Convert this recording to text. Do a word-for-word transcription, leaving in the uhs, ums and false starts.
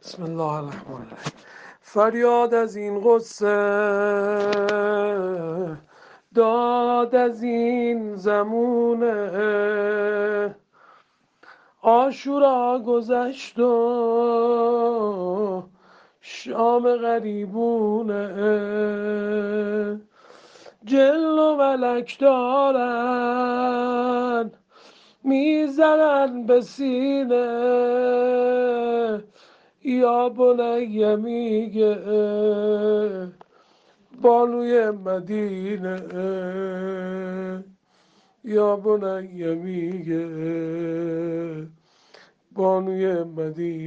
بسم الله الرحمن الرحیم. فریاد از این غصه، داد از این زمونه، عاشورا گذشت و شام غریبونه، جل و ملک دارن میزنن به سینه، یا بنیه میگه بانوی مدینه، یا بنیه میگه بانوی مدینه.